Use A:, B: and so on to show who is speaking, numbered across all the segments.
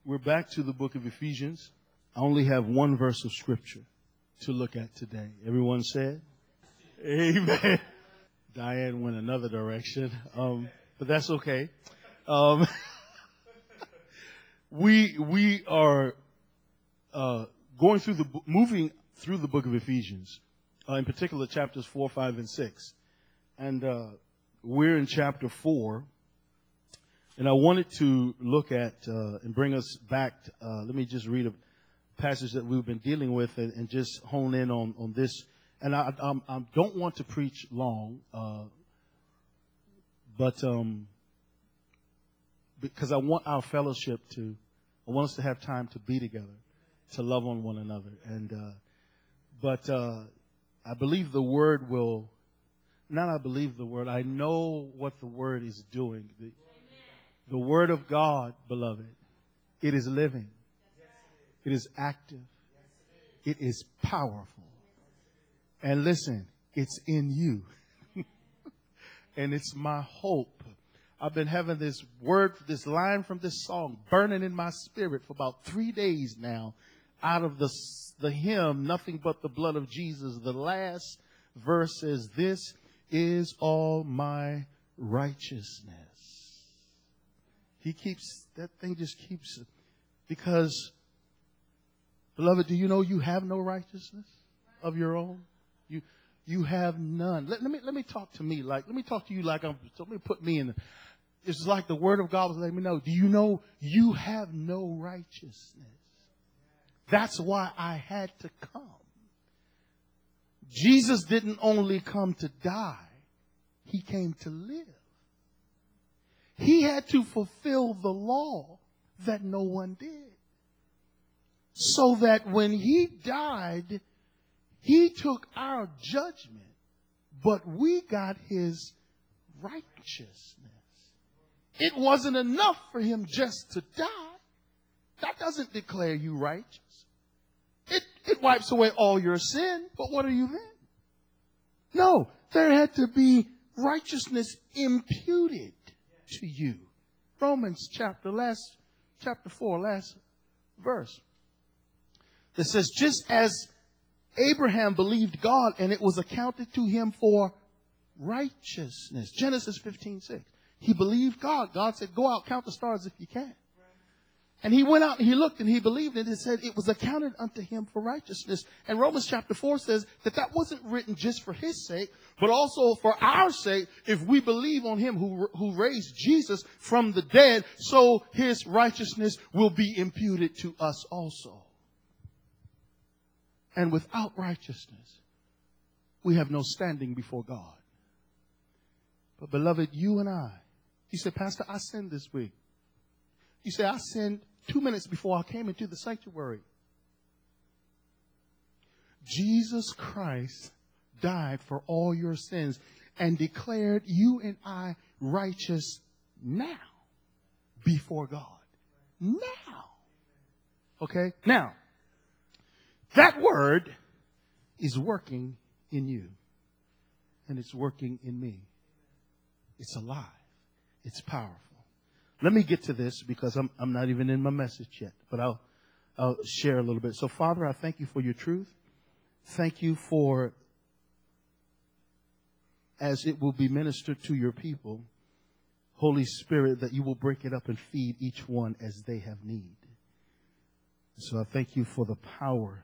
A: We're back to the book of Ephesians. I only have one verse of scripture to look at today. Everyone said? Amen. Diane went another direction, but that's okay. We are moving through the book of Ephesians, in particular chapters 4, 5, and 6. And we're in chapter 4. And I wanted to look at and bring us back. Let me just read a passage that we've been dealing with and just hone in on this. And I don't want to preach long, but because I want our fellowship I want us to have time to be together, to love on one another. And but I believe the word will. I believe the word. I know what the word is doing. The word of God, beloved, it is living. It is active. It is powerful. And listen, it's in you. And it's my hope. I've been having this word, this line from this song burning in my spirit for about 3 days now out of the hymn, Nothing But the Blood of Jesus. The last verse says, this is all my righteousness. That thing just keeps it. Because, beloved, do you know you have no righteousness of your own? You have none. Let me talk to me let me talk to you like let me put me in. It's like the word of God was letting me know. Do you know you have no righteousness? That's why I had to come. Jesus didn't only come to die. He came to live. He had to fulfill the law that no one did. So that when he died, he took our judgment, but we got his righteousness. It wasn't enough for him just to die. That doesn't declare you righteous. It wipes away all your sin, but what are you then? No, there had to be righteousness imputed to you. Romans chapter 4, last verse. That says, just as Abraham believed God and it was accounted to him for righteousness. Genesis 15:6. He believed God. God said, go out, count the stars if you can. And he went out and he looked and he believed it. It said it was accounted unto him for righteousness. And Romans chapter 4 says that wasn't written just for his sake, but also for our sake, if we believe on him who raised Jesus from the dead, so his righteousness will be imputed to us also. And without righteousness, we have no standing before God. But beloved, you and I, you say, Pastor, I sinned this week. You say, I sinned 2 minutes before I came into the sanctuary. Jesus Christ died for all your sins and declared you and I righteous now before God. Now. Okay? Now, that word is working in you. And it's working in me. It's alive. It's powerful. Let me get to this because I'm not even in my message yet, but I'll share a little bit. So, Father, I thank you for your truth. Thank you for, as it will be ministered to your people, Holy Spirit, that you will break it up and feed each one as they have need. So I thank you for the power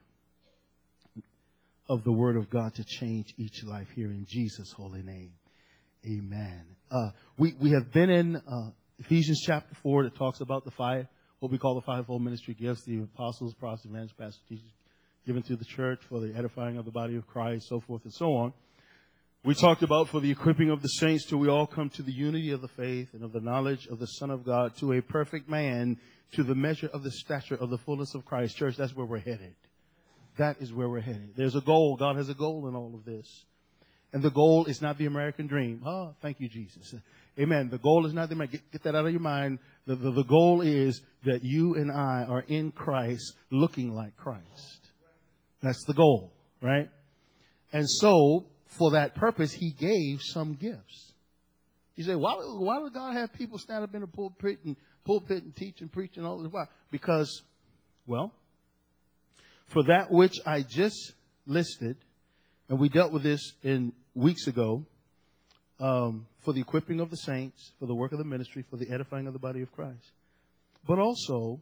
A: of the Word of God to change each life here in Jesus' holy name. Amen. We have been in Ephesians chapter 4 that talks about what we call the fivefold ministry gifts, the apostles, prophets, evangelists, pastors, teachers, given to the church for the edifying of the body of Christ, so forth and so on. We talked about for the equipping of the saints till we all come to the unity of the faith and of the knowledge of the Son of God, to a perfect man, to the measure of the stature of the fullness of Christ. Church, that's where we're headed. That is where we're headed. There's a goal. God has a goal in all of this. And the goal is not the American dream. Oh, thank you, Jesus. Amen. The goal is not the American. Get that out of your mind. The goal is that you and I are in Christ, looking like Christ. That's the goal, right? And so, for that purpose, he gave some gifts. You say, why would God have people stand up in the pulpit and pulpit and teach and preach and all this. Why? Because, well, for that which I just listed, and we dealt with this in weeks ago, for the equipping of the saints, for the work of the ministry, for the edifying of the body of Christ. But also,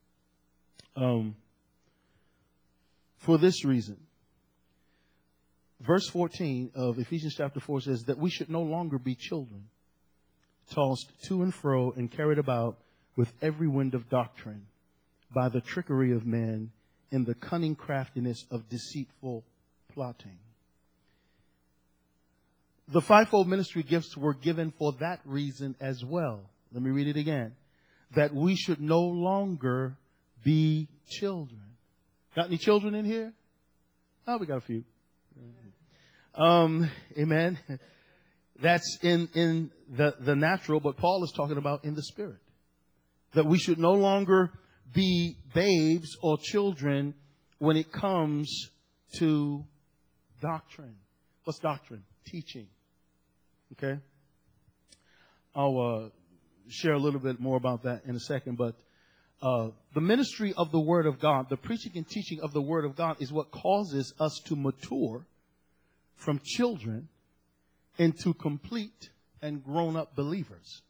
A: for this reason. Verse 14 of Ephesians chapter 4 says that we should no longer be children, tossed to and fro and carried about with every wind of doctrine by the trickery of men in the cunning craftiness of deceitful plotting. The fivefold ministry gifts were given for that reason as well. Let me read it again. That we should no longer be children. Got any children in here? Oh, we got a few. Amen. That's in the natural, but Paul is talking about in the spirit. That we should no longer be babes or children when it comes to doctrine. What's doctrine? Teaching. Okay? I'll share a little bit more about that in a second, but the ministry of the Word of God, the preaching and teaching of the Word of God is what causes us to mature from children into complete and grown-up believers.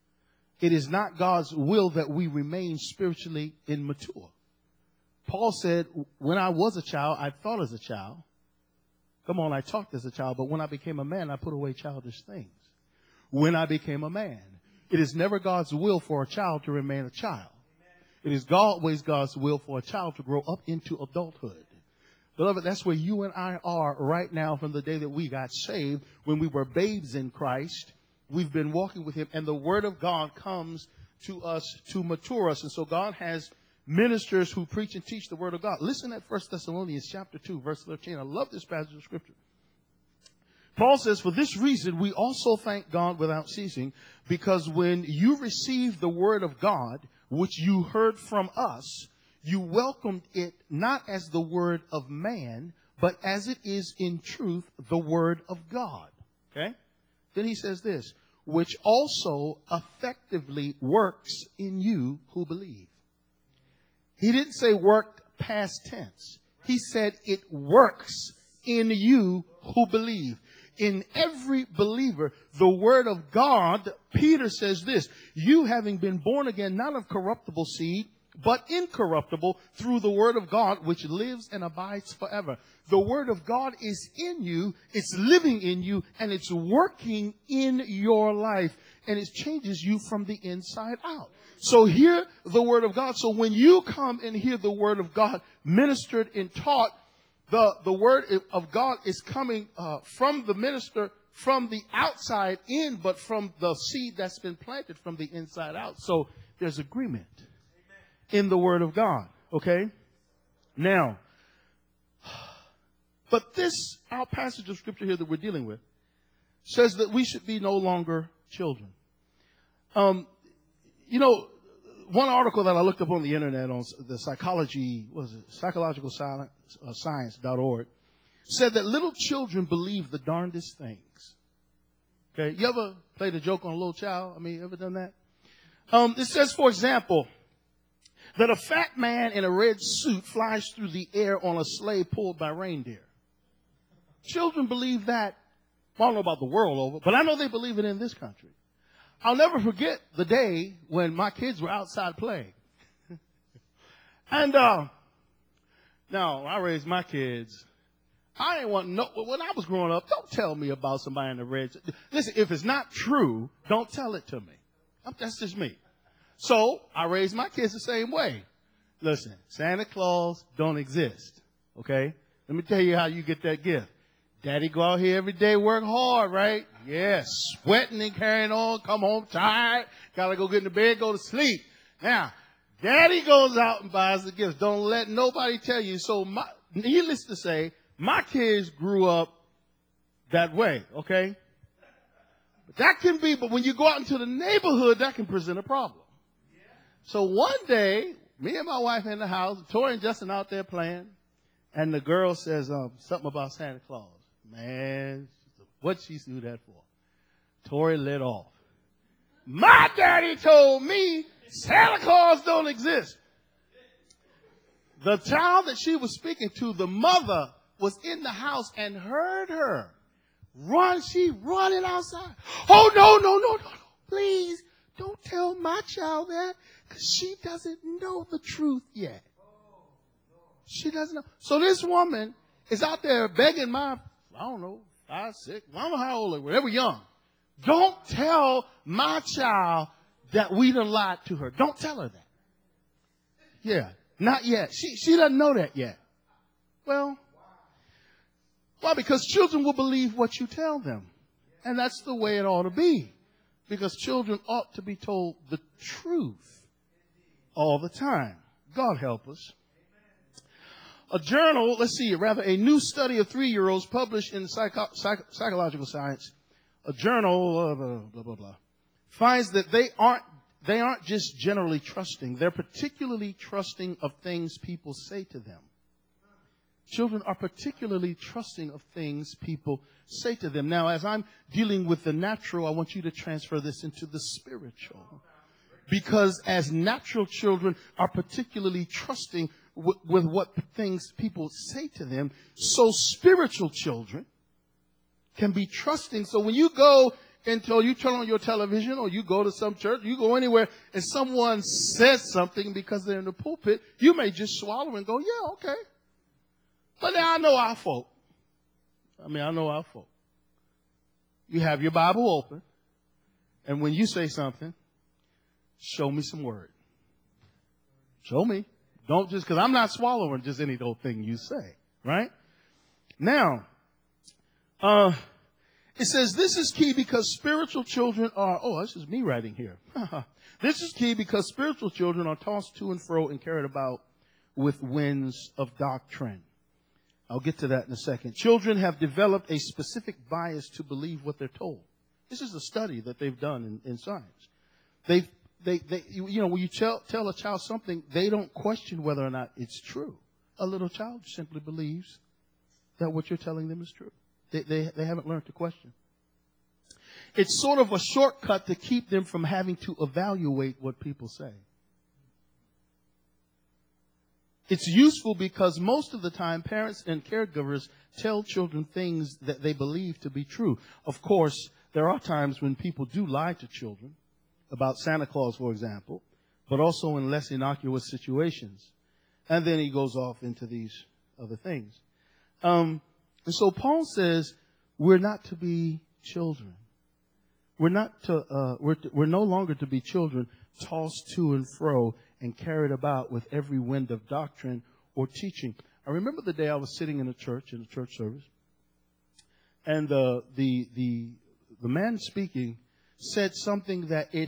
A: It is not God's will that we remain spiritually immature. Paul said, when I was a child, I thought as a child. Come on, I talked as a child, but when I became a man, I put away childish things. When I became a man, it is never God's will for a child to remain a child. It is always God's will for a child to grow up into adulthood. Beloved, that's where you and I are right now from the day that we got saved. When we were babes in Christ, we've been walking with Him, and the Word of God comes to us to mature us. And so God has ministers who preach and teach the Word of God. Listen at 1 Thessalonians chapter 2, verse 13. I love this passage of Scripture. Paul says, for this reason, we also thank God without ceasing, because when you received the Word of God, which you heard from us, you welcomed it not as the word of man, but as it is in truth the Word of God. Okay? Then he says this, which also effectively works in you who believe. He didn't say worked past tense. He said it works in you who believe. In every believer, the Word of God, Peter says this, you having been born again, not of corruptible seed, but incorruptible through the Word of God, which lives and abides forever. The Word of God is in you, it's living in you, and it's working in your life, and it changes you from the inside out. So hear the Word of God. So when you come and hear the Word of God ministered and taught, the Word of God is coming from the minister from the outside in, but from the seed that's been planted from the inside out. So there's agreement in the Word of God. Okay? Now, but this, our passage of Scripture here that we're dealing with, says that we should be no longer children. You know, one article that I looked up on the internet on the psychological science.org said that little children believe the darndest things. Okay, you ever played a joke on a little child? I mean, you ever done that? It says, for example, that a fat man in a red suit flies through the air on a sleigh pulled by reindeer. Children believe that. Well, I don't know about the world over, but I know they believe it in this country. I'll never forget the day when my kids were outside playing. And now, I raised my kids. I didn't want no, when I was growing up, don't tell me about somebody in the red. Listen, if it's not true, don't tell it to me. That's just me. So I raised my kids the same way. Listen, Santa Claus don't exist. Okay? Let me tell you how you get that gift. Daddy go out here every day, work hard, right? Yes, sweating and carrying on, come home tired, gotta go get in the bed, go to sleep. Now, Daddy goes out and buys the gifts. Don't let nobody tell you. So, needless to say, my kids grew up that way, okay? But that can be, but when you go out into the neighborhood, that can present a problem. So one day, me and my wife in the house, Tori and Justin out there playing, and the girl says something about Santa Claus. Man, what'd she do that for? Tori lit off. My daddy told me Santa Claus don't exist. The child that she was speaking to, the mother, was in the house and heard her run. She running outside. Oh, no. Please don't tell my child that, because she doesn't know the truth yet. She doesn't know. So this woman is out there begging my, 5, 6, I don't know how old they were. They were young. Don't tell my child that we done lied to her. Don't tell her that. Yeah, not yet. She doesn't know that yet. Well, why? Because children will believe what you tell them. And that's the way it ought to be. Because children ought to be told the truth all the time. God help us. A journal, a new study of 3-year-olds published in Psychological Science, a journal, blah, blah, blah, finds that they aren't just generally trusting. They're particularly trusting of things people say to them. Children are particularly trusting of things people say to them. Now, as I'm dealing with the natural, I want you to transfer this into the spiritual. Because as natural children are particularly trusting with what things people say to them, so spiritual children can be trusting. So when you go until you turn on your television or you go to some church, you go anywhere and someone says something because they're in the pulpit, you may just swallow and go, yeah, okay. But now I know our folk. You have your Bible open, and when you say something, show me some word. Show me. Don't just, because I'm not swallowing just any old thing you say, right? Now, it says this is key because spiritual children are, this is me writing here. This is key because spiritual children are tossed to and fro and carried about with winds of doctrine. I'll get to that in a second. Children have developed a specific bias to believe what they're told. This is a study that they've done in science. When you tell a child something, they don't question whether or not it's true. A little child simply believes that what you're telling them is true. They haven't learned to question. It's sort of a shortcut to keep them from having to evaluate what people say. It's useful because most of the time parents and caregivers tell children things that they believe to be true. Of course, there are times when people do lie to children about Santa Claus, for example, but also in less innocuous situations. And then he goes off into these other things. And so Paul says we're not to be children. We're no longer to be children tossed to and fro and carried about with every wind of doctrine or teaching. I remember the day I was sitting in a church service, and the man speaking said something that it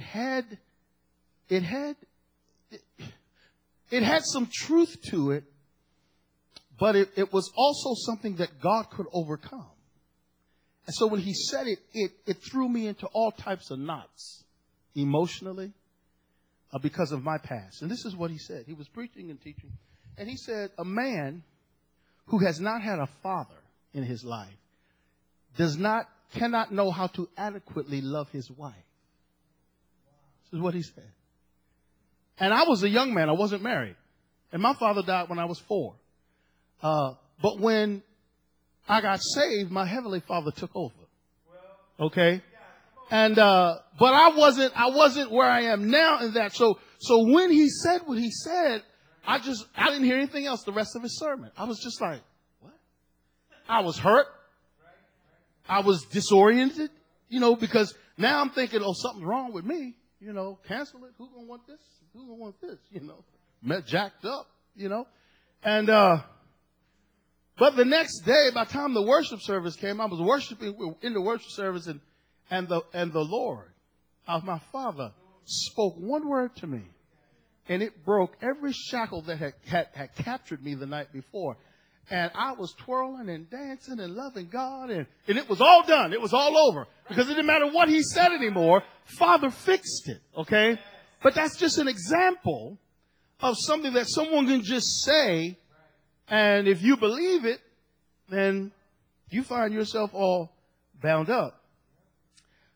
A: had some truth to it, but it was also something that God could overcome. And so when he said it threw me into all types of knots emotionally because of my past. And this is what he said. He was preaching and teaching. And he said, a man who has not had a father in his life cannot know how to adequately love his wife. This is what he said. And I was a young man. I wasn't married. And my father died when I was 4. But when I got saved, my heavenly Father took over. Okay? And but I wasn't where I am now in that. So when he said what he said, I didn't hear anything else the rest of his sermon. I was just like, what? I was hurt. I was disoriented, because now I'm thinking, something's wrong with me. Cancel it. Who's going to want this? Who's going to want this? Jacked up, And, but the next day, by the time the worship service came, I was worshiping in the worship service, and the Lord, my Father, spoke one word to me, and it broke every shackle that had captured me the night before. And I was twirling and dancing and loving God, and it was all done. It was all over because it didn't matter what he said anymore. Father fixed it, okay? But that's just an example of something that someone can just say, and if you believe it, then you find yourself all bound up.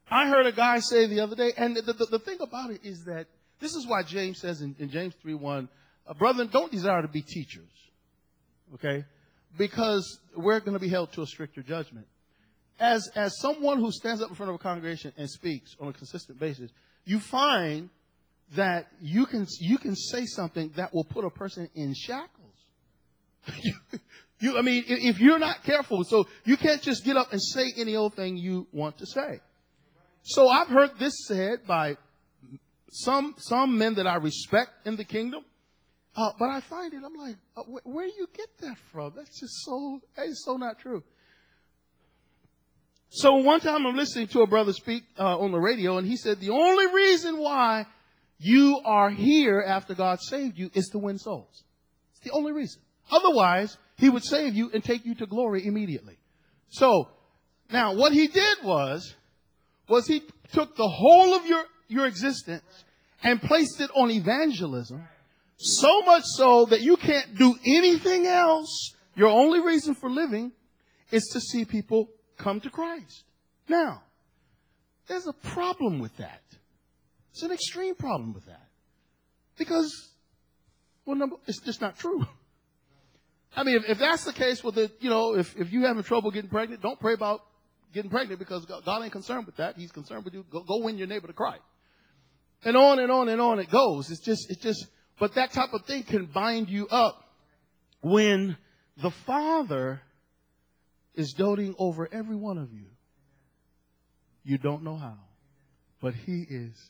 A: I heard a guy say the other day, and the thing about it is that this is why James says in James 3:1, brethren, don't desire to be teachers, okay? Because we're going to be held to a stricter judgment. As someone who stands up in front of a congregation and speaks on a consistent basis, you find that you can say something that will put a person in shackles. I mean, if you're not careful, so you can't just get up and say any old thing you want to say. So I've heard this said by some men that I respect in the kingdom, but I find it, I'm like, where do you get that from? That's so not true. So one time I'm listening to a brother speak on the radio, and he said the only reason why you are here after God saved you is to win souls. It's the only reason. Otherwise, he would save you and take you to glory immediately. So now what he did was he took the whole of your existence and placed it on evangelism, so much so that you can't do anything else. Your only reason for living is to see people come to Christ. Now, there's a problem with that. It's an extreme problem with that. Because, well, it's just not true. I mean, if that's the case, well, if you're having trouble getting pregnant, don't pray about getting pregnant, because God ain't concerned with that. He's concerned with you. Go win your neighbor to Christ. And on and on and on it goes. But that type of thing can bind you up when the Father is doting over every one of you. You don't know how, but He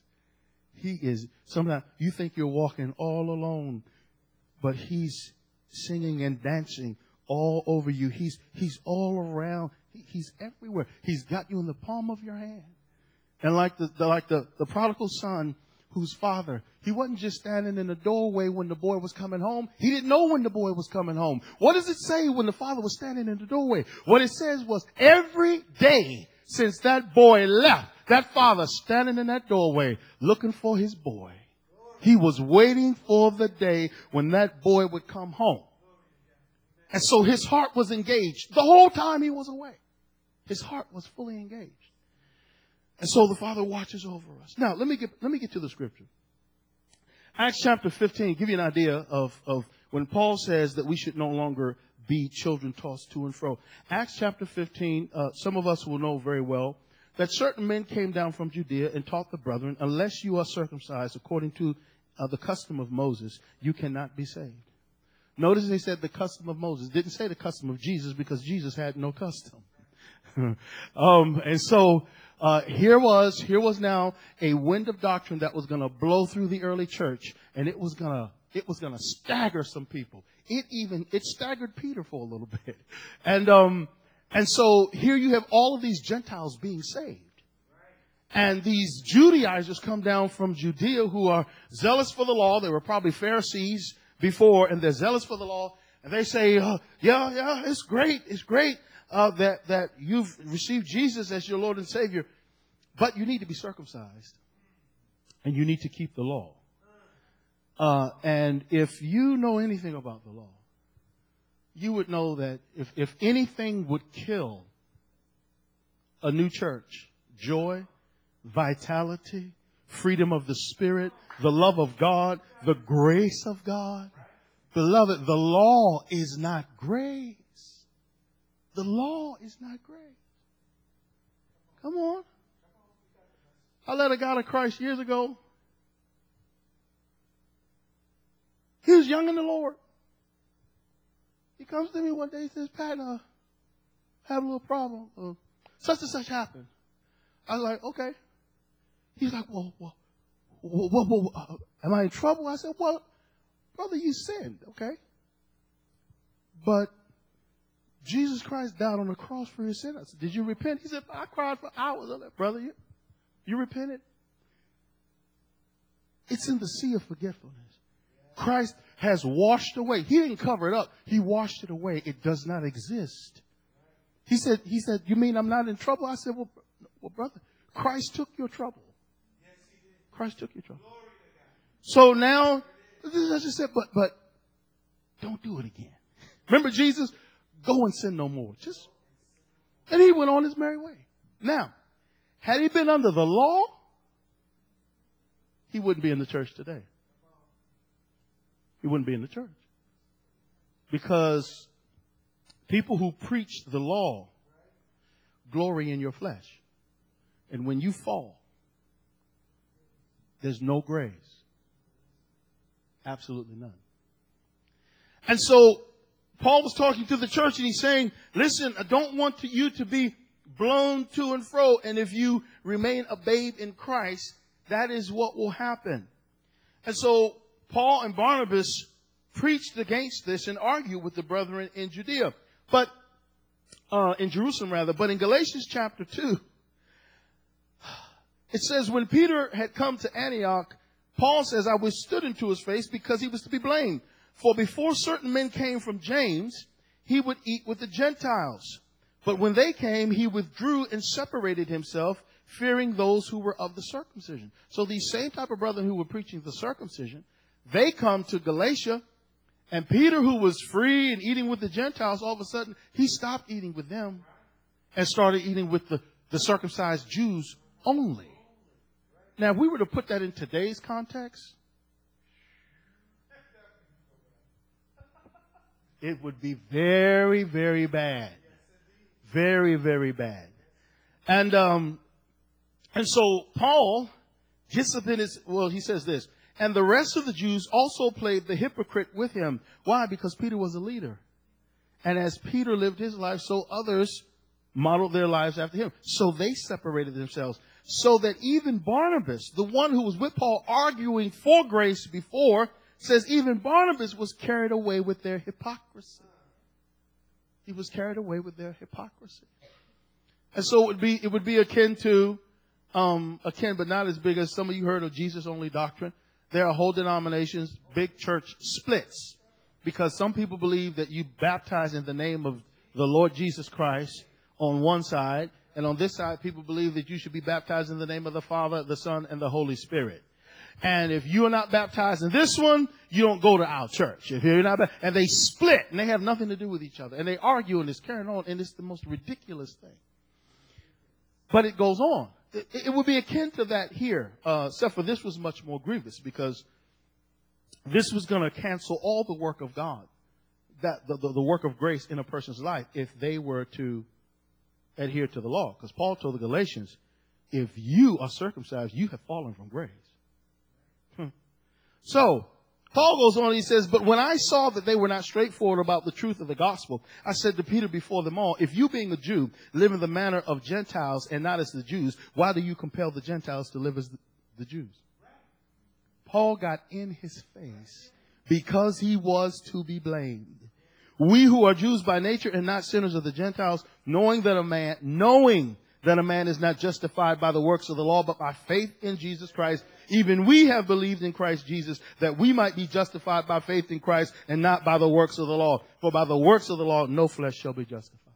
A: is. Sometimes you think you're walking all alone, but He's singing and dancing all over you. He's all around. He's everywhere. He's got you in the palm of your hand. And like the prodigal son, whose father, he wasn't just standing in the doorway when the boy was coming home. He didn't know when the boy was coming home. What does it say when the father was standing in the doorway? What it says was, every day since that boy left, that father standing in that doorway looking for his boy. He was waiting for the day when that boy would come home. And so his heart was engaged the whole time he was away. His heart was fully engaged. And so the Father watches over us. Now, let me get to the scripture. Acts chapter 15, give you an idea of when Paul says that we should no longer be children tossed to and fro. Acts chapter 15, some of us will know very well that certain men came down from Judea and taught the brethren, unless you are circumcised according to the custom of Moses, you cannot be saved. Notice they said the custom of Moses. Didn't say the custom of Jesus, because Jesus had no custom. And so here was now a wind of doctrine that was going to blow through the early church, and it was going to stagger some people. It staggered Peter for a little bit. And so here you have all of these Gentiles being saved. And these Judaizers come down from Judea who are zealous for the law. They were probably Pharisees before, and they're zealous for the law. And they say, yeah, it's great. It's great that you've received Jesus as your Lord and Savior. But you need to be circumcised. And you need to keep the law. And if you know anything about the law, you would know that if anything would kill a new church, joy, vitality, freedom of the Spirit, the love of God, the grace of God. Beloved, the law is not grace. The law is not grace. Come on. I led a guy to Christ years ago. He was young in the Lord. He comes to me one day, he says, Pat, I have a little problem. Such and such happened. I was like, okay. He's like, well, am I in trouble? I said, well, brother, you sinned, okay? But Jesus Christ died on the cross for your sin. I said, did you repent? He said, I cried for hours on that. Brother, you repented? It's in the sea of forgetfulness. Christ has washed away. He didn't cover it up. He washed it away. It does not exist. He said, you mean I'm not in trouble? I said, well, brother, Christ took your trouble. Christ took your trouble. So now, I just said, but don't do it again. Remember Jesus? Go and sin no more. And he went on his merry way. Now, Had he been under the law, he wouldn't be in the church today. He wouldn't be in the church. Because people who preach the law glory in your flesh. And when you fall, there's no grace. Absolutely none. And so Paul was talking to the church and he's saying, listen, I don't want you to be blown to and fro. And if you remain a babe in Christ, that is what will happen. And so Paul and Barnabas preached against this and argued with the brethren in Judea. But in Jerusalem rather. But in Galatians chapter 2, it says, when Peter had come to Antioch, Paul says, I withstood him to his face because he was to be blamed. For before certain men came from James, he would eat with the Gentiles. But when they came, he withdrew and separated himself, fearing those who were of the circumcision. So these same type of brethren who were preaching the circumcision, they come to Galatia, and Peter, who was free and eating with the Gentiles, all of a sudden, he stopped eating with them and started eating with the circumcised Jews only. Now, if we were to put that in today's context, it would be very, very bad. Very, very bad. And so Paul gets up in his, well, he says this, and the rest of the Jews also played the hypocrite with him. Why? Because Peter was a leader. And as Peter lived his life, so others modeled their lives after him. So they separated themselves. So that even Barnabas, the one who was with Paul arguing for grace before, says even Barnabas was carried away with their hypocrisy. He was carried away with their hypocrisy. And so it would be akin to, but not as big as some of you heard of Jesus only doctrine. There are whole denominations, big church splits, because some people believe that you baptize in the name of the Lord Jesus Christ on one side, and on this side, people believe that you should be baptized in the name of the Father, the Son, and the Holy Spirit. And if you are not baptized in this one, you don't go to our church. If you're not, and they split, and they have nothing to do with each other, and they argue, and it's carrying on, and it's the most ridiculous thing. But it goes on. It would be akin to that here, except for this was much more grievous because this was going to cancel all the work of God, that the work of grace in a person's life, if they were to adhere to the law. Because Paul told the Galatians, if you are circumcised, you have fallen from grace. So Paul goes on, he says, but when I saw that they were not straightforward about the truth of the gospel, I said to Peter before them all, if you being a Jew live in the manner of Gentiles and not as the Jews, why do you compel the Gentiles to live as the Jews? Paul got in his face because he was to be blamed. We who are Jews by nature and not sinners of the Gentiles, knowing that a man is not justified by the works of the law, but by faith in Jesus Christ. Even we have believed in Christ Jesus, that we might be justified by faith in Christ and not by the works of the law. For by the works of the law, no flesh shall be justified.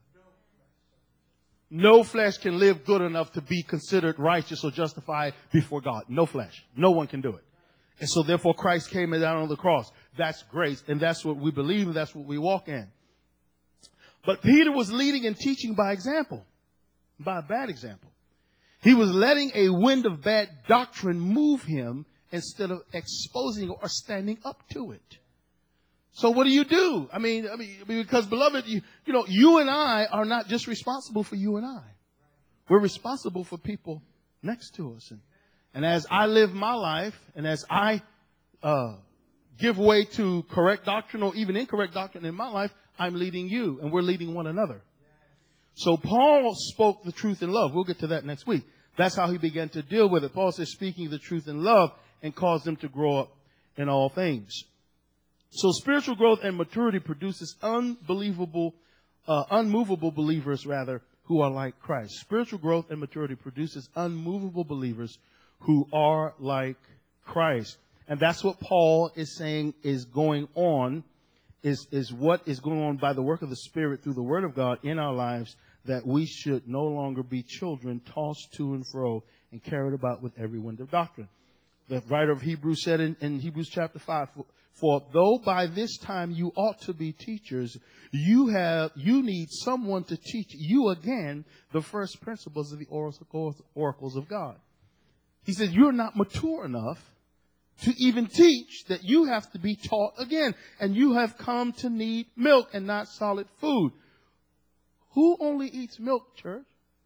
A: No flesh can live good enough to be considered righteous or justified before God. No flesh. No one can do it. And so therefore Christ came down on the cross. That's grace. And that's what we believe and that's what we walk in. But Peter was leading and teaching by example. By a bad example. He was letting a wind of bad doctrine move him instead of exposing or standing up to it. So what do? I mean, because beloved, you and I are not just responsible for you and I. We're responsible for people next to us. And as I live my life and as I give way to correct doctrine or even incorrect doctrine in my life, I'm leading you and we're leading one another. So Paul spoke the truth in love. We'll get to that next week. That's how he began to deal with it. Paul says speaking the truth in love and caused them to grow up in all things. So spiritual growth and maturity produces unmovable believers who are like Christ. Spiritual growth and maturity produces unmovable believers who are like Christ. And that's what Paul is saying is going on. Is what is going on by the work of the Spirit through the Word of God in our lives, that we should no longer be children tossed to and fro and carried about with every wind of doctrine. The writer of Hebrews said in Hebrews chapter 5, For though by this time you ought to be teachers, you need someone to teach you again the first principles of the oracles of God. He said, you're not mature enough to even teach that you have to be taught again. And you have come to need milk and not solid food. Who only eats milk, church?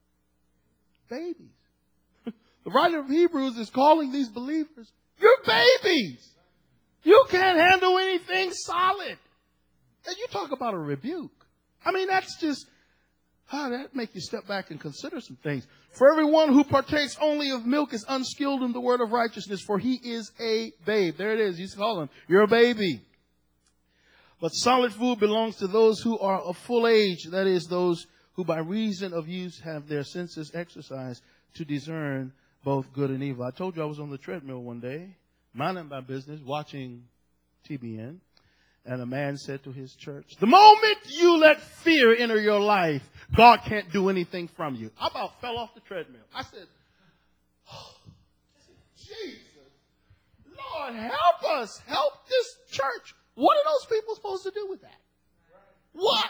A: Babies. The writer of Hebrews is calling these believers, you're babies. You can't handle anything solid. And you talk about a rebuke. I mean, that's just, that make you step back and consider some things. For everyone who partakes only of milk is unskilled in the word of righteousness, for he is a babe. There it is. You call him, you're a baby. But solid food belongs to those who are of full age. That is, those who by reason of use have their senses exercised to discern both good and evil. I told you I was on the treadmill one day, minding my business, watching TBN. And a man said to his church, the moment you let fear enter your life, God can't do anything from you. I about fell off the treadmill. I said, oh, Jesus, Lord, help us. Help this church. What are those people supposed to do with that? What?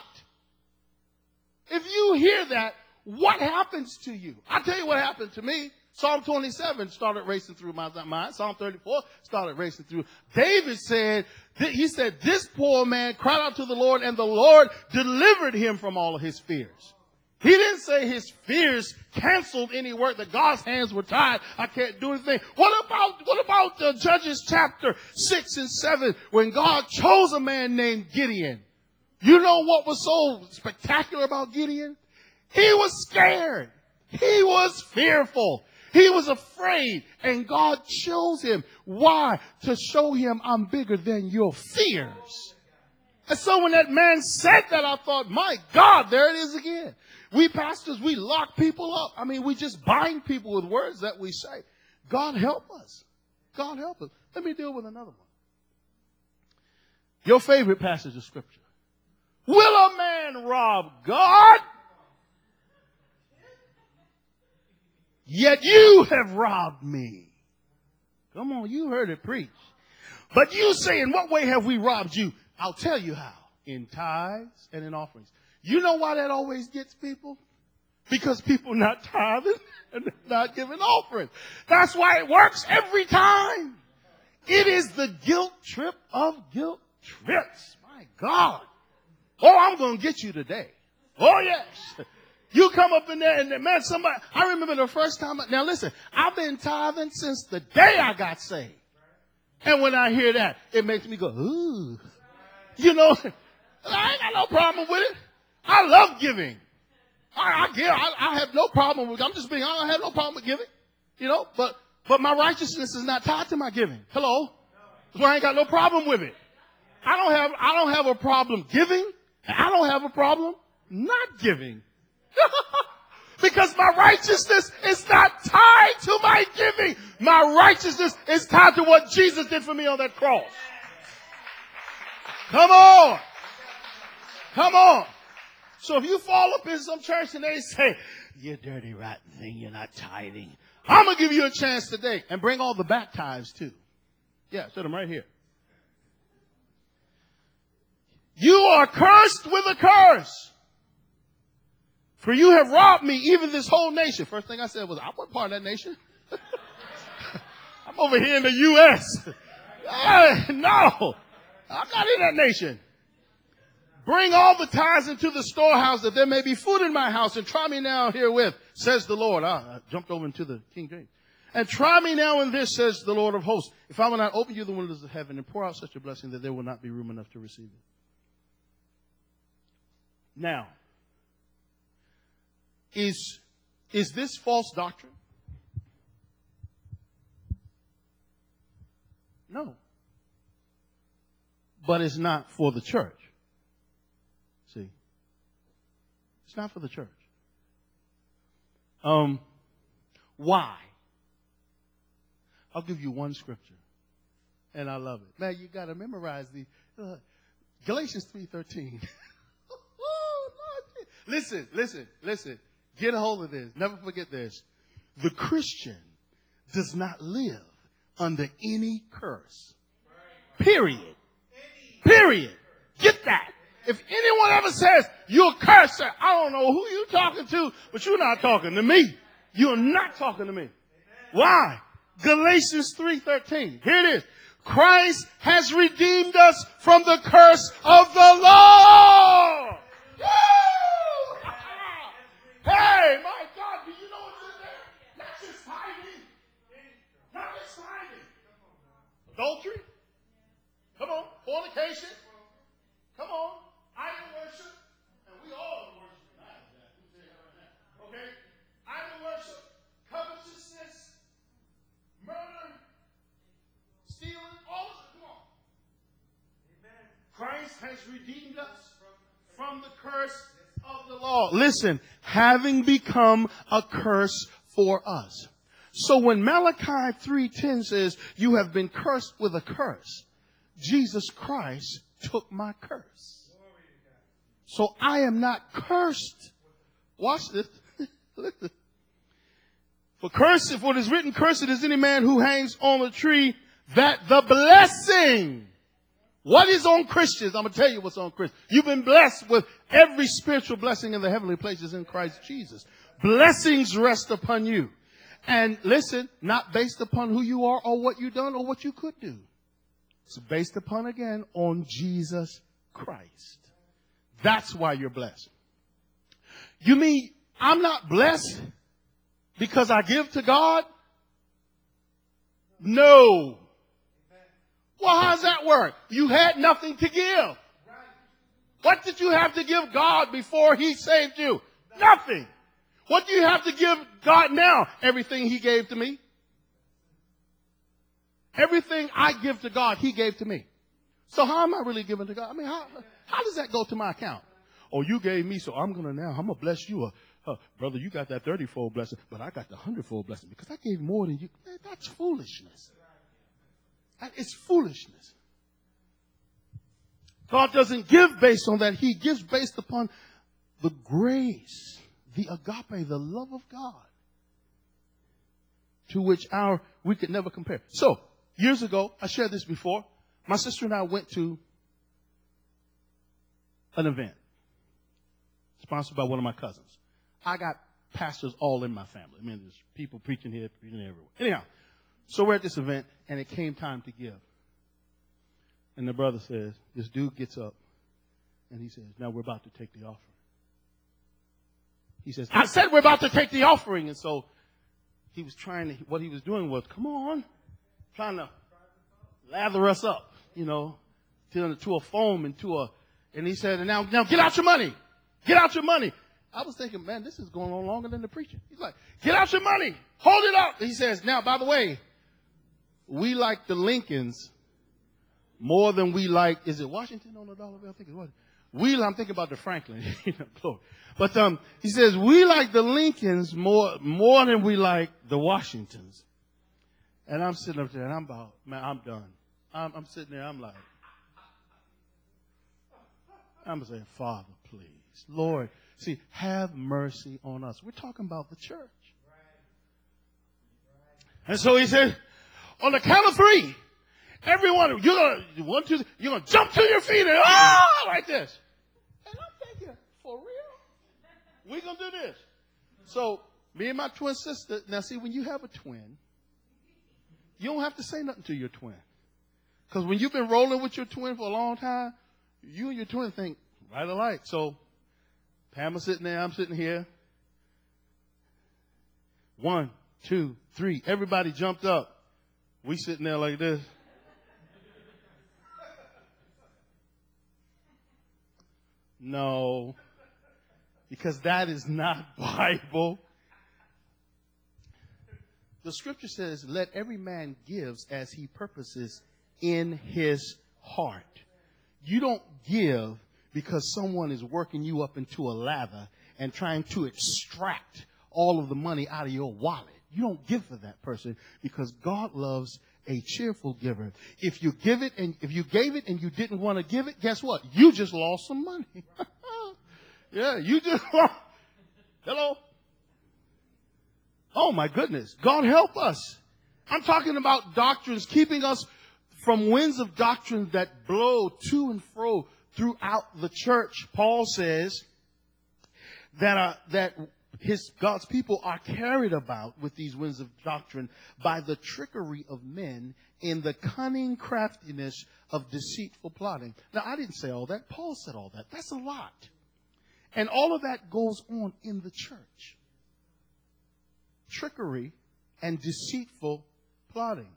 A: If you hear that, what happens to you? I'll tell you what happened to me. Psalm 27 started racing through my mind. Psalm 34 started racing through. David said, this poor man cried out to the Lord, and the Lord delivered him from all of his fears. He didn't say his fears canceled any work, that God's hands were tied. I can't do anything. What about Judges chapter 6 and 7, when God chose a man named Gideon? You know what was so spectacular about Gideon? He was scared. He was fearful. He was afraid, and God chose him. Why? To show him I'm bigger than your fears. And so when that man said that, I thought, my God, there it is again. We pastors, we lock people up. I mean, we just bind people with words that we say. God help us. God help us. Let me deal with another one. Your favorite passage of Scripture. Will a man rob God? Yet you have robbed me. Come on, you heard it preached. But you say, in what way have we robbed you? I'll tell you how. In tithes and in offerings. You know why that always gets people? Because people are not tithing and not giving offerings. That's why it works every time. It is the guilt trip of guilt trips. My God. Oh, I'm going to get you today. Oh, yes. You come up in there and man, I remember the first time. Now listen, I've been tithing since the day I got saved. And when I hear that, it makes me go, ooh. You know, I ain't got no problem with it. I love giving. I give. I have no problem with it. I'm just being honest. I have no problem with giving. You know, but my righteousness is not tied to my giving. Hello? So I ain't got no problem with it. I don't have a problem giving. I don't have a problem not giving. Because my righteousness is not tied to my giving. My righteousness is tied to what Jesus did for me on that cross. Come on. Come on. So if you fall up in some church and they say, you dirty rotten thing, you're not tithing, I'm going to give you a chance today. And bring all the back tithes too. Yeah, set them right here. You are cursed with a curse. For you have robbed me, even this whole nation. First thing I said was, I wasn't part of that nation. I'm over here in the U.S. No, I'm not in that nation. Bring all the tithes into the storehouse, that there may be food in my house, and try me now herewith, says the Lord. I jumped over into the King James. And try me now in this, says the Lord of hosts, if I will not open you the windows of heaven and pour out such a blessing that there will not be room enough to receive it. Now, is this false doctrine? No. But it's not for the church. See? It's not for the church. Why? I'll give you one scripture. And I love it. Man, you got to memorize the Galatians 3:13. Listen. Get a hold of this. Never forget this. The Christian does not live under any curse. Period. Period. Get that. If anyone ever says you're cursed, I don't know who you're talking to, but you're not talking to me. You're not talking to me. Why? Galatians 3:13. Here it is. Christ has redeemed us from the curse of the law. Woo! Hey, my God, do you know what's in there? Not just tithing. Not just tithing. Adultery. Come on. Fornication. Come on. Idol worship. And we all worship idols. Okay? Idol worship. Covetousness. Murder. Stealing. All of it. Come on. Amen. Christ has redeemed us from the curse of the law. Listen, having become a curse for us. So when Malachi 3:10 says, you have been cursed with a curse, Jesus Christ took my curse. So I am not cursed. Watch this. Listen. For cursed, if what is written, cursed is any man who hangs on a tree, that the blessing. What is on Christians? I'm going to tell you what's on Christians. You've been blessed with every spiritual blessing in the heavenly places in Christ Jesus. Blessings rest upon you. And listen, not based upon who you are or what you've done or what you could do. It's based upon, again, on Jesus Christ. That's why you're blessed. You mean I'm not blessed because I give to God? No. Well, how's that work? You had nothing to give. What did you have to give God before he saved you? Nothing. What do you have to give God now? Everything he gave to me. Everything I give to God, he gave to me. So how am I really giving to God? I mean, how does that go to my account? Oh, you gave me, so I'm going to bless you. Brother, you got that 30-fold blessing, but I got the 100-fold blessing because I gave more than you. Man, that's foolishness. It's foolishness. God doesn't give based on that. He gives based upon the grace, the agape, the love of God, to which we could never compare. So, years ago, I shared this before, my sister and I went to an event sponsored by one of my cousins. I got pastors all in my family. I mean, there's people preaching here, preaching everywhere. Anyhow, so we're at this event, and it came time to give. And the brother says, this dude gets up, and he says, now we're about to take the offering. He says, I said we're about to take the offering. And so he was what he was doing was, come on, trying to lather us up, to a foam and he said, and now get out your money. Get out your money. I was thinking, man, this is going on longer than the preaching. He's like, get out your money. Hold it up. He says, now, by the way, we like the Lincolns more than we like, is it Washington on the dollar bill? I think it's what? I'm thinking about the Franklin. But he says, we like the Lincolns more than we like the Washingtons. And I'm sitting up there and I'm done. I'm sitting there, I'm saying, Father, please, Lord, see, have mercy on us. We're talking about the church. And so he said, on the count of 3, everyone, you're gonna jump to your feet and like this. And I'm thinking, for real? We're gonna do this. So me and my twin sister, now see, when you have a twin, you don't have to say nothing to your twin. Because when you've been rolling with your twin for a long time, you and your twin think right alike. So Pamela's sitting there, I'm sitting here. 1, 2, 3. Everybody jumped up. We sitting there like this. No, because that is not Bible. The scripture says, let every man gives as he purposes in his heart. You don't give because someone is working you up into a lather and trying to extract all of the money out of your wallet. You don't give for that person because God loves a cheerful giver. If you gave it and you didn't want to give it, guess what? You just lost some money. Yeah, you just hello. Oh my goodness. God help us. I'm talking about doctrines keeping us from winds of doctrine that blow to and fro throughout the church. Paul says that God's people are carried about with these winds of doctrine by the trickery of men in the cunning craftiness of deceitful plotting. Now, I didn't say all that. Paul said all that. That's a lot. And all of that goes on in the church. Trickery and deceitful plotting.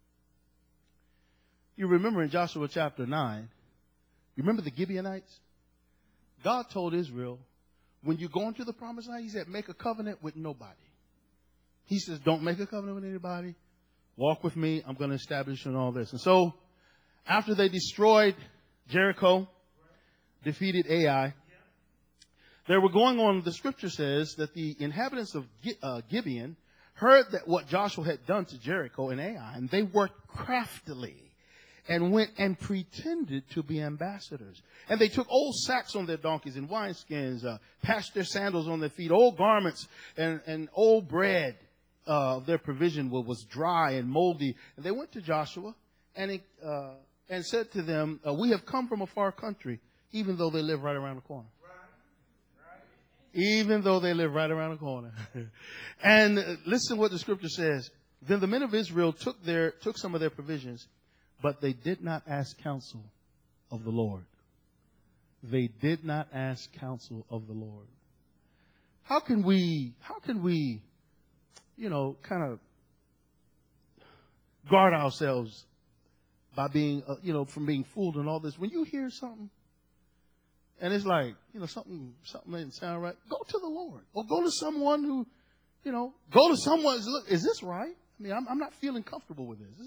A: You remember in Joshua chapter 9, you remember the Gibeonites? God told Israel, when you go into the promised land, he said, make a covenant with nobody. He says, don't make a covenant with anybody. Walk with me. I'm going to establish and all this. And so, after they destroyed Jericho, defeated Ai, they were going on, the scripture says that the inhabitants of Gibeon heard that what Joshua had done to Jericho and Ai, and they worked craftily and went and pretended to be ambassadors. And they took old sacks on their donkeys and wineskins, patched their sandals on their feet, old garments and old bread. Their provision was dry and moldy. And they went to Joshua and said to them, we have come from a far country, even though they live right around the corner. Even though they live right around the corner. And listen what the scripture says. Then the men of Israel took some of their provisions, but they did not ask counsel of the Lord. They did not ask counsel of the Lord. How can we, kind of guard ourselves by being, from being fooled and all this? When you hear something, and it's like, something doesn't sound right, go to the Lord. Or go to someone who, go to someone. Look, is this right? I mean, I'm not feeling comfortable with this.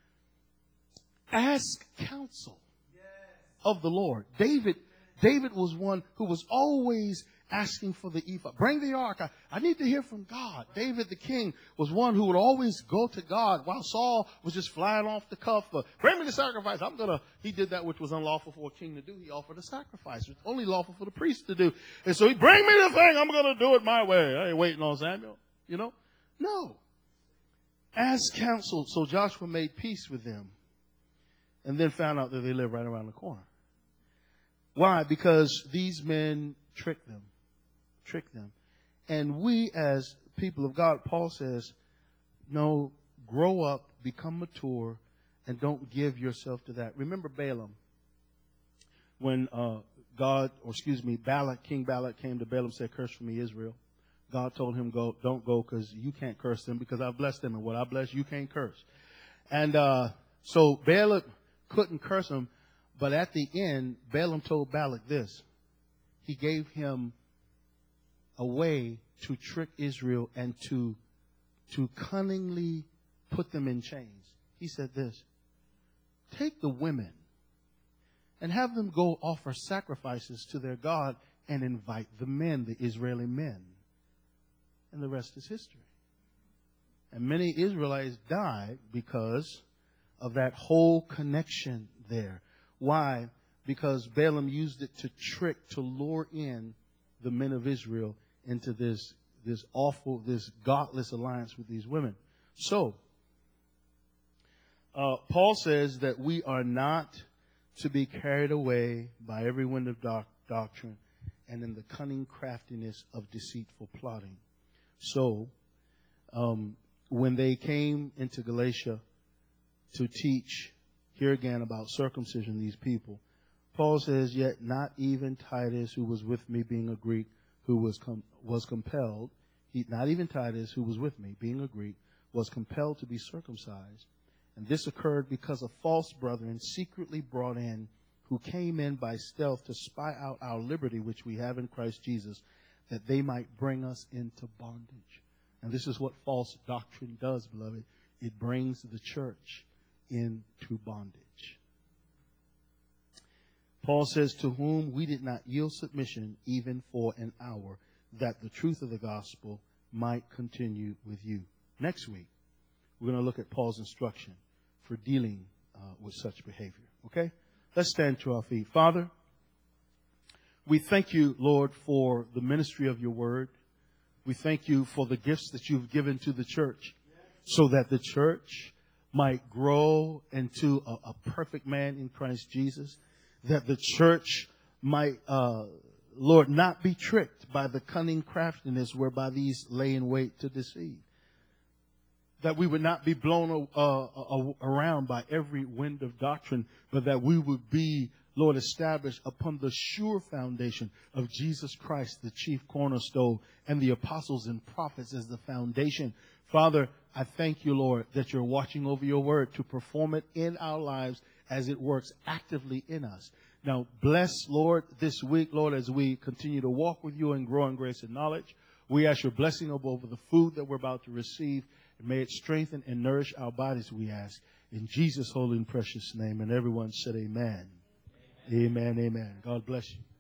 A: Ask counsel of the Lord. David was one who was always asking for the ephod. Bring the ark. I need to hear from God. David the king was one who would always go to God while Saul was just flying off the cuff. Bring me the sacrifice. He did that which was unlawful for a king to do. He offered a sacrifice. It was only lawful for the priest to do. And so he, bring me the thing. I'm going to do it my way. I ain't waiting on Samuel. No. Ask counsel. So Joshua made peace with them and then found out that they lived right around the corner. Why? Because these men tricked them. And we as people of God, Paul says, no, grow up, become mature, and don't give yourself to that. Remember Balaam? When King Balak came to Balaam and said, curse for me, Israel. God told him, don't go because you can't curse them because I've blessed them. And what I bless, you can't curse. And so Balak couldn't curse him. But at the end, Balaam told Balak this. He gave him a way to trick Israel and to cunningly put them in chains. He said this, take the women and have them go offer sacrifices to their God and invite the men, the Israeli men. And the rest is history. And many Israelites died because of that whole connection there. Why? Because Balaam used it to to lure in the men of Israel into this godless alliance with these women. So, Paul says that we are not to be carried away by every wind of doctrine and in the cunning craftiness of deceitful plotting. So, when they came into Galatia to teach here again about circumcision, these people, Paul says, yet not even Titus, who was with me being a Greek, who was compelled, not even Titus, who was with me being a Greek, was compelled to be circumcised. And this occurred because of false brethren secretly brought in, who came in by stealth to spy out our liberty, which we have in Christ Jesus, that they might bring us into bondage. And this is what false doctrine does, beloved. It brings the church into bondage. Paul says, to whom we did not yield submission even for an hour, that the truth of the gospel might continue with you. Next week, we're going to look at Paul's instruction for dealing with such behavior. Okay? Let's stand to our feet. Father, we thank you, Lord, for the ministry of your word. We thank you for the gifts that you've given to the church so that the church might grow into a perfect man in Christ Jesus, that the church might, Lord, not be tricked by the cunning craftiness whereby these lay in wait to deceive. That we would not be blown around by every wind of doctrine, but that we would be, Lord, established upon the sure foundation of Jesus Christ, the chief cornerstone, and the apostles and prophets as the foundation. Father, I thank you, Lord, that you're watching over your word to perform it in our lives as it works actively in us. Now, bless, Lord, this week, Lord, as we continue to walk with you and grow in grace and knowledge. We ask your blessing over the food that we're about to receive. And may it strengthen and nourish our bodies, we ask. In Jesus' holy and precious name. And everyone said amen. Amen, amen. God bless you.